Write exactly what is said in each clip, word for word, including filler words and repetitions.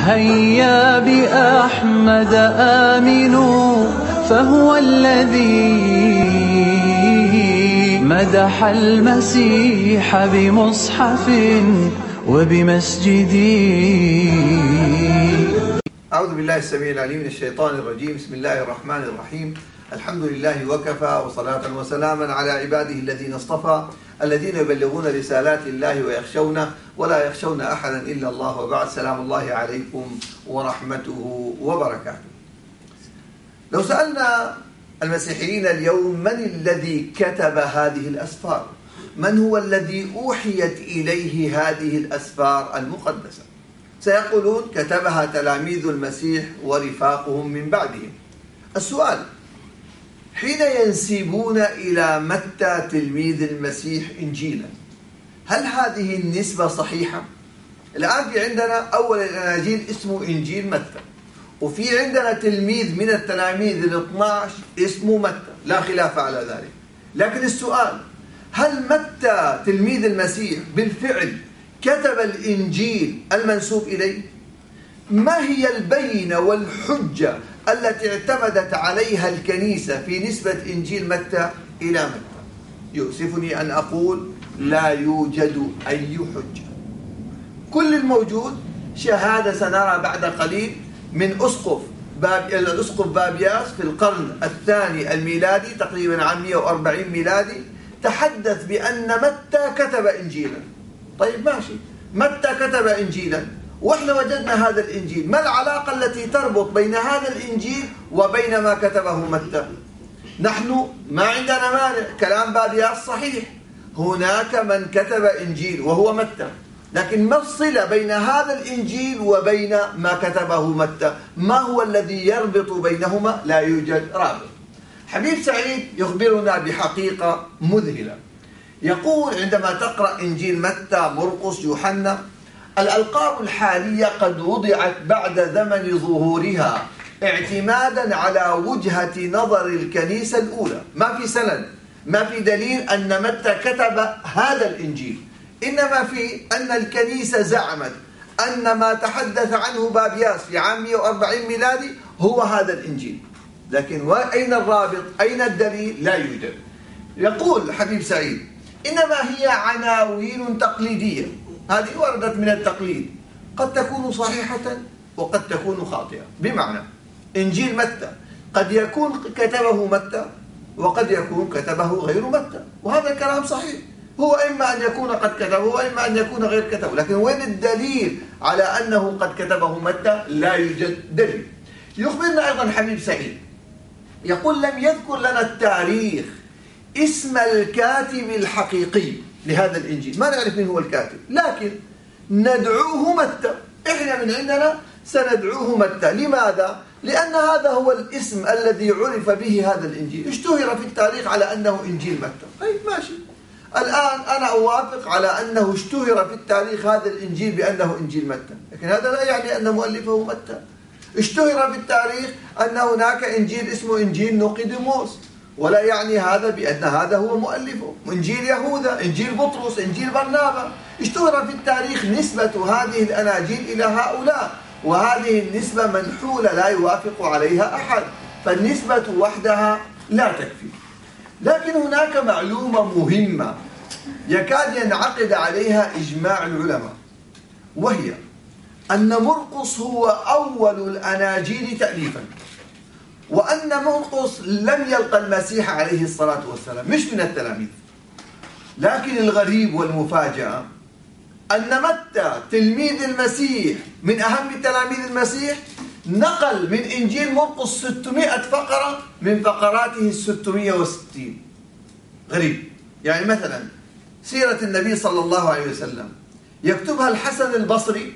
هيا بأحمد آمنوا فهو الذي مدح المسيح بمصحف وبمسجد. أعوذ بالله السميع العليم من الشيطان الرجيم. بسم الله الرحمن الرحيم. الحمد لله وكفى، وصلاة وسلاما على عباده الذين اصطفى، الذين يبلغون رسالات الله ويخشونه ولا يخشون أحدا إلا الله، وبعد. سلام الله عليكم ورحمته وبركاته. لو سألنا المسيحيين اليوم من الذي كتب هذه الأسفار، من هو الذي أوحيت إليه هذه الأسفار المقدسة، سيقولون كتبها تلاميذ المسيح ورفاقهم من بعدهم. السؤال: حين ينسبون إلى متى تلميذ المسيح إنجيلا، هل هذه النسبة صحيحة؟ الآن في عندنا أول الأناجيل اسمه إنجيل متى، وفي عندنا تلميذ من التلاميذ الاثنى عشر اسمه متى، لا خلاف على ذلك. لكن السؤال: هل متى تلميذ المسيح بالفعل كتب الإنجيل المنسوب إليه؟ ما هي البينة والحجة التي اعتمدت عليها الكنيسة في نسبة إنجيل متى إلى متى؟ يؤسفني أن أقول لا يوجد أي حجة. كل الموجود شهادة سنرى بعد قليل من أسقف باب الأسقف بابياس في القرن الثاني الميلادي، تقريبا عام مئة وأربعين ميلادي، تحدث بأن متى كتب إنجيلا. طيب ماشي، متى كتب إنجيلا وإحنا وجدنا هذا الإنجيل، ما العلاقة التي تربط بين هذا الإنجيل وبين ما كتبه متى؟ نحن ما عندنا مانع، كلام بابياس صحيح، هناك من كتب إنجيل وهو متى، لكن ما الصلة بين هذا الإنجيل وبين ما كتبه متى؟ ما هو الذي يربط بينهما؟ لا يوجد رابط. حبيب سعيد يخبرنا بحقيقة مذهلة، يقول عندما تقرأ إنجيل متى، مرقس، يوحنا، الألقاب الحالية قد وضعت بعد زمن ظهورها اعتمادا على وجهة نظر الكنيسة الأولى، ما في سند، ما في دليل أن متى كتب هذا الإنجيل، إنما في أن الكنيسة زعمت أن ما تحدث عنه بابياس في عام مئة وأربعين ميلادي هو هذا الإنجيل. لكن أين الرابط؟ أين الدليل؟ لا يوجد. يقول حبيب سعيد: إنما هي عناوين تقليدية، هذه وردت من التقليد، قد تكون صحيحة وقد تكون خاطئة. بمعنى إنجيل متى قد يكون كتبه متى وقد يكون كتبه غير متى، وهذا الكلام صحيح، هو إما أن يكون قد كتبه وإما أن يكون غير كتبه. لكن وين الدليل على أنه قد كتبه متى؟ لا يوجد دليل. يخبرنا أيضا حبيب سعيد، يقول: لم يذكر لنا التاريخ اسم الكاتب الحقيقي لهذا الإنجيل، ما نعرف من هو الكاتب، لكن ندعوه متى، إحنا من عندنا سندعوه متى. لماذا؟ لأن هذا هو الاسم الذي عرف به هذا الإنجيل، اشتهر في التاريخ على أنه إنجيل متى. طيب ماشي، الآن أنا أوافق على أنه اشتهر في التاريخ هذا الإنجيل بأنه إنجيل متى، لكن هذا لا يعني أن مؤلفه متى. اشتهر في التاريخ أن هناك إنجيل اسمه إنجيل نقيدموس، ولا يعني هذا بأن هذا هو مؤلفه. إنجيل يهوذا، إنجيل بطرس، إنجيل برنابا، اشتهر في التاريخ نسبة هذه الأناجيل إلى هؤلاء، وهذه النسبة منحولة لا يوافق عليها أحد، فالنسبة وحدها لا تكفي. لكن هناك معلومة مهمة يكاد ينعقد عليها إجماع العلماء، وهي أن مرقس هو أول الأناجيل تأليفا، وأن مرقس لم يلقى المسيح عليه الصلاة والسلام، مش من التلاميذ. لكن الغريب والمفاجأة أن متى تلميذ المسيح من أهم تلاميذ المسيح نقل من إنجيل مرقس ستمائة فقرة من فقراته الستمائة وستين. غريب. يعني مثلا سيرة النبي صلى الله عليه وسلم يكتبها الحسن البصري،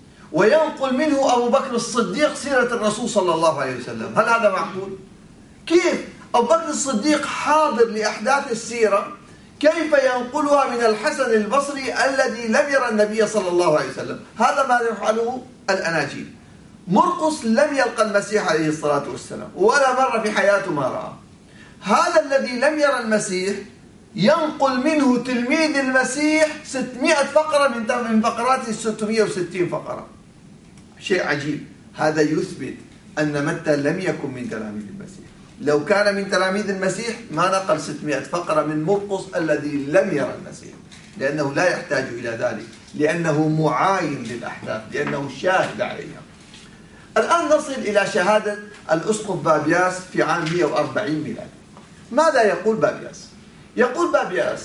وينقل منه أبو بكر الصديق سيرة الرسول صلى الله عليه وسلم. هل هذا معقول؟ كيف أبو بكر الصديق حاضر لأحداث السيرة، كيف ينقلها من الحسن البصري الذي لم يرى النبي صلى الله عليه وسلم؟ هذا ما يفعله الأناجيل. مرقس لم يلقى المسيح عليه الصلاة والسلام ولا مرة في حياته ما رأى. هذا الذي لم يرى المسيح ينقل منه تلميذ المسيح ستمائة فقرة من فقراته ستمائة وستين فقرة. شيء عجيب، هذا يثبت أن متى لم يكن من تلاميذ المسيح. لو كان من تلاميذ المسيح ما نقل ستمائة فقرة من مرقس الذي لم يرى المسيح، لأنه لا يحتاج إلى ذلك، لأنه معاين للأحداث، لأنه شاهد عليها. الآن نصل إلى شهادة الأسقف بابياس في عام مئة وأربعين ميلادي. ماذا يقول بابياس؟ يقول بابياس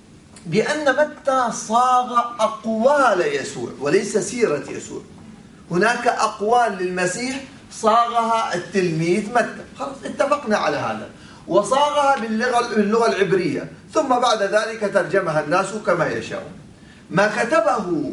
بأن متى صاغ أقوال يسوع وليس سيرة يسوع. هناك أقوال للمسيح صاغها التلميذ متى، خلاص اتفقنا على هذا، وصاغها باللغة, باللغة العبرية، ثم بعد ذلك ترجمها الناس كما يشاءون. ما كتبه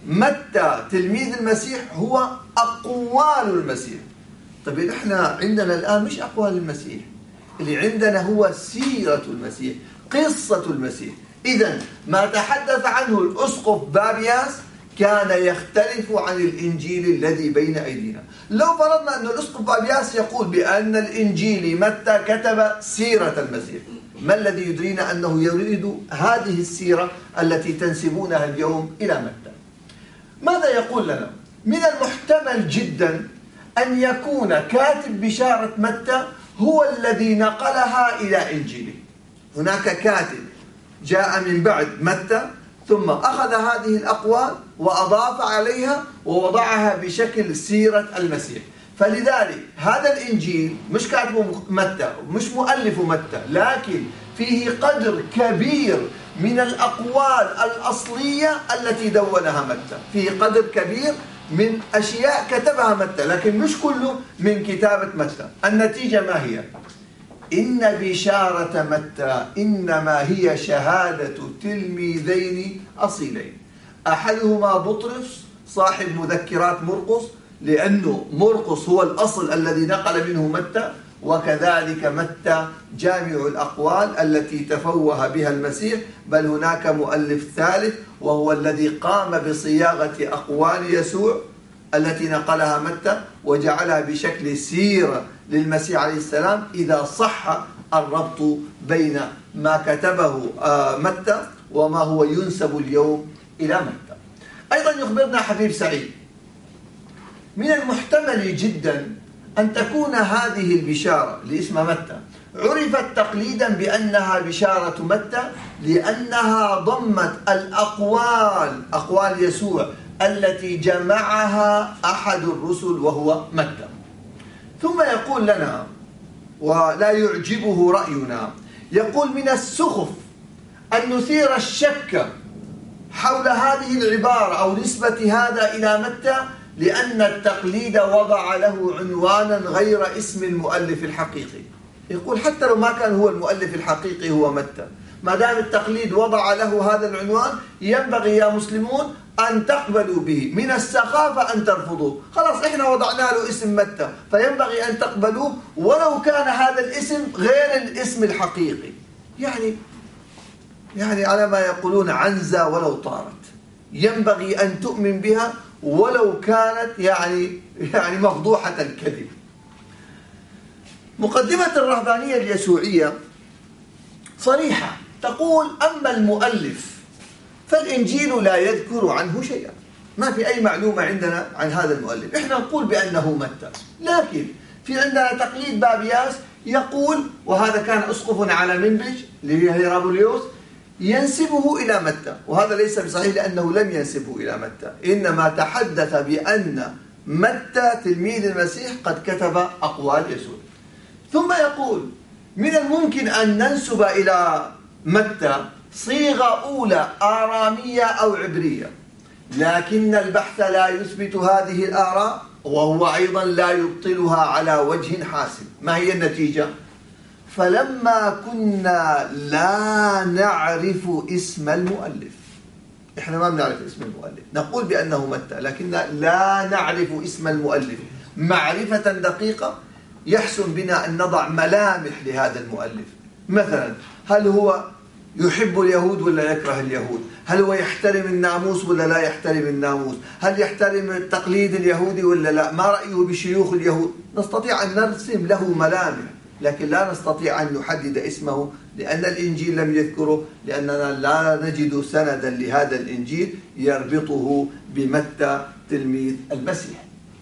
متى تلميذ المسيح هو أقوال المسيح. طيب احنا عندنا الآن مش أقوال المسيح، اللي عندنا هو سيرة المسيح، قصة المسيح. إذن ما تحدث عنه الأسقف بابياس كان يختلف عن الإنجيل الذي بين أيدينا. لو فرضنا أن الأسقف بابياس يقول بأن الإنجيل متى كتب سيرة المسيح، ما الذي يدرينا أنه يريد هذه السيرة التي تنسبونها اليوم إلى متى؟ ماذا يقول لنا؟ من المحتمل جدا أن يكون كاتب بشارة متى هو الذي نقلها إلى إنجيله. هناك كاتب جاء من بعد متى ثم أخذ هذه الأقوال وأضاف عليها ووضعها بشكل سيرة المسيح. فلذلك هذا الإنجيل مش كاتبه متى، مش مؤلفه متى، لكن فيه قدر كبير من الأقوال الأصلية التي دونها متى، فيه قدر كبير من أشياء كتبها متى، لكن مش كله من كتابة متى. النتيجة ما هي؟ إن بشارة متى إنما هي شهادة تلميذين أصيلين، أحدهما بطرس صاحب مذكرات مرقس، لأنه مرقس هو الأصل الذي نقل منه متى، وكذلك متى جامع الأقوال التي تفوه بها المسيح. بل هناك مؤلف ثالث وهو الذي قام بصياغة أقوال يسوع التي نقلها متى وجعلها بشكل سيرة للمسيح عليه السلام، إذا صح الربط بين ما كتبه متى وما هو ينسب اليوم إلى متى. أيضا يخبرنا حبيب سعيد من المحتمل جدا أن تكون هذه البشارة لاسم متى عرفت تقليدا بأنها بشارة متى، لأنها ضمت الأقوال أقوال يسوع التي جمعها أحد الرسل وهو متى. ثم يقول لنا ولا يعجبه رأينا، يقول من السخف أن نثير الشك حول هذه العبارة أو نسبة هذا إلى متى، لأن التقليد وضع له عنوانا غير اسم المؤلف الحقيقي. يقول حتى لو ما كان هو المؤلف الحقيقي هو متى، ما دام التقليد وضع له هذا العنوان، ينبغي يا مسلمون أن تقبلوا به، من السخافة أن ترفضوه. خلاص إحنا وضعنا له اسم متى، فينبغي أن تقبلوه ولو كان هذا الاسم غير الاسم الحقيقي. يعني يعني على ما يقولون عنزة ولو طارت، ينبغي أن تؤمن بها ولو كانت يعني يعني مفضوحة الكذب. مقدمة الرهبانية اليسوعية صريحة، تقول أما المؤلف فالإنجيل لا يذكر عنه شيئا، ما في أي معلومة عندنا عن هذا المؤلف. إحنا نقول بأنه متى، لكن في عندنا تقليد بابياس يقول، وهذا كان أسقف على منبج اللي هي هيرابوليوس، ينسبه إلى متى، وهذا ليس بصحيح لأنه لم ينسبه إلى متى، إنما تحدث بأن متى تلميذ المسيح قد كتب أقوال يسوع. ثم يقول من الممكن أن ننسب إلى متى صيغة أولى آرامية أو عبرية، لكن البحث لا يثبت هذه الآراء، وهو أيضا لا يبطلها على وجه حاسم. ما هي النتيجة؟ فلما كنا لا نعرف اسم المؤلف، إحنا ما بنعرف اسم المؤلف، نقول بأنه متى لكن لا نعرف اسم المؤلف معرفة دقيقة يحسن بنا أن نضع ملامح لهذا المؤلف. مثلا هل هو يحب اليهود ولا يكره اليهود؟ هل هو يحترم الناموس ولا لا يحترم الناموس؟ هل يحترم التقليد اليهودي ولا لا؟ ما رأيه بشيوخ اليهود؟ نستطيع أن نرسم له ملامح، لكن لا نستطيع أن نحدد اسمه، لأن الإنجيل لم يذكره، لأننا لا نجد سندا لهذا الإنجيل يربطه بمتى تلميذ المسيح.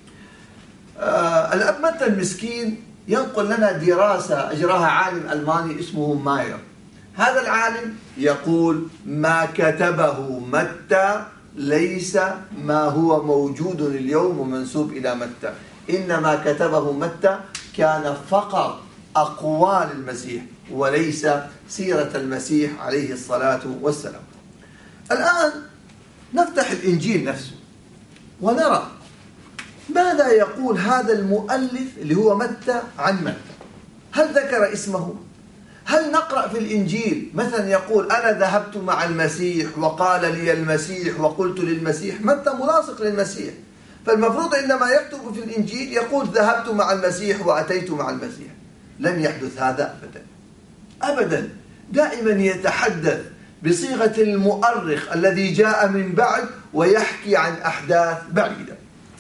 آه الأب متى المسكين ينقل لنا دراسة أجراها عالم ألماني اسمه ماير. هذا العالم يقول ما كتبه متى ليس ما هو موجود اليوم ومنسوب إلى متى، إنما كتبه متى كان فقط أقوال المسيح وليس سيرة المسيح عليه الصلاة والسلام. الآن نفتح الإنجيل نفسه ونرى ماذا يقول هذا المؤلف اللي هو متى عن متى. هل ذكر اسمه؟ هل نقرأ في الإنجيل مثلا يقول أنا ذهبت مع المسيح وقال لي المسيح وقلت للمسيح؟ متى ملاصق للمسيح، فالمفروض عندما يكتب في الإنجيل يقول ذهبت مع المسيح وأتيت مع المسيح. لم يحدث هذا أبدا أبدا. دائما يتحدث بصيغة المؤرخ الذي جاء من بعد ويحكي عن أحداث بعيدة.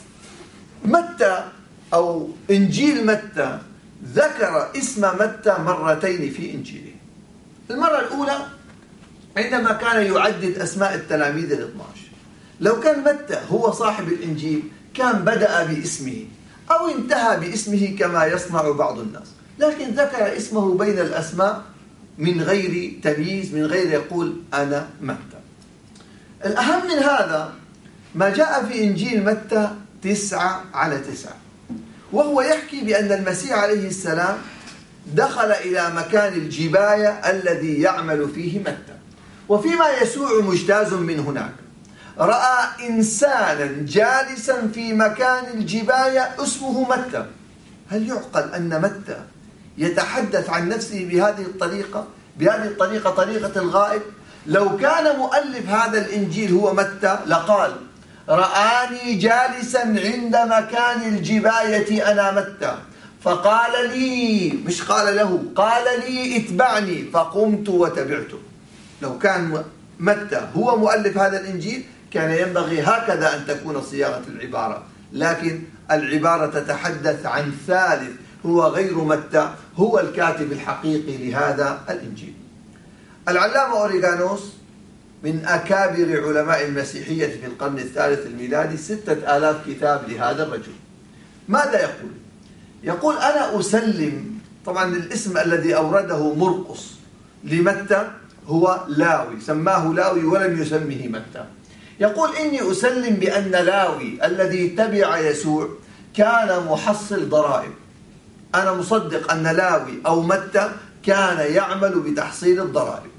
متى أو إنجيل متى ذكر اسم متى مرتين في إنجيله. المرة الأولى عندما كان يعدد أسماء التلاميذ الاثنى عشر. لو كان متى هو صاحب الإنجيل كان بدأ باسمه أو انتهى باسمه كما يصنع بعض الناس، لكن ذكر اسمه بين الأسماء من غير تمييز، من غير يقول أنا متى. الأهم من هذا ما جاء في إنجيل متى تسعة على تسعة، وهو يحكي بأن المسيح عليه السلام دخل إلى مكان الجباية الذي يعمل فيه متى، وفيما يسوع مجتاز من هناك رأى إنسانا جالسا في مكان الجباية اسمه متى. هل يعقل أن متى يتحدث عن نفسه بهذه الطريقة؟ بهذه الطريقة طريقة الغائب. لو كان مؤلف هذا الإنجيل هو متى لقال رآني جالسا عند مكان الجباية أنا متى فقال لي، مش قال له، قال لي اتبعني فقمت وتبعته. لو كان متى هو مؤلف هذا الإنجيل كان ينبغي هكذا أن تكون صياغة العبارة، لكن العبارة تتحدث عن ثالث هو غير متى، هو الكاتب الحقيقي لهذا الإنجيل. العلامة أوريغانوس من أكابر علماء المسيحية في القرن الثالث الميلادي، ستة آلاف كتاب لهذا الرجل. ماذا يقول؟ يقول أنا أسلم، طبعا الاسم الذي أورده مرقس لمتى هو لاوي، سماه لاوي ولم يسمه متى. يقول إني أسلم بأن لاوي الذي تبع يسوع كان محصل ضرائب. أنا مصدق أن لاوي أو متى كان يعمل بتحصيل الضرائب،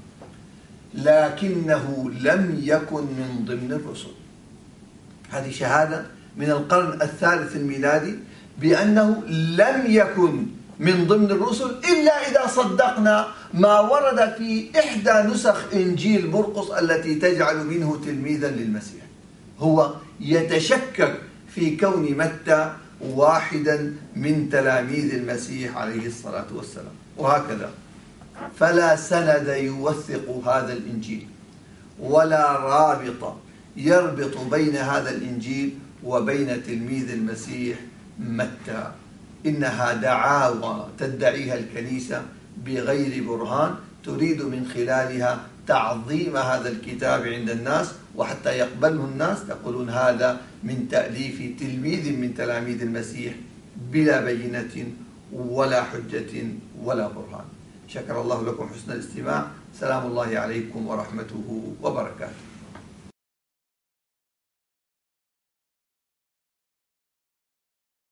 لكنه لم يكن من ضمن الرسل. هذه شهادة من القرن الثالث الميلادي بأنه لم يكن من ضمن الرسل، إلا إذا صدقنا ما ورد في إحدى نسخ إنجيل مرقس التي تجعل منه تلميذا للمسيح. هو يتشكك في كون متى واحدا من تلاميذ المسيح عليه الصلاة والسلام. وهكذا فلا سند يوثق هذا الإنجيل ولا رابط يربط بين هذا الإنجيل وبين تلميذ المسيح متى. إنها دعاوى تدعيها الكنيسة بغير برهان، تريد من خلالها تعظيم هذا الكتاب عند الناس، وحتى يقبله الناس يقولون هذا من تأليف تلميذ من تلاميذ المسيح بلا بينة ولا حجة ولا برهان. شكر الله لكم حسن الاستماع. سلام الله عليكم ورحمته وبركاته.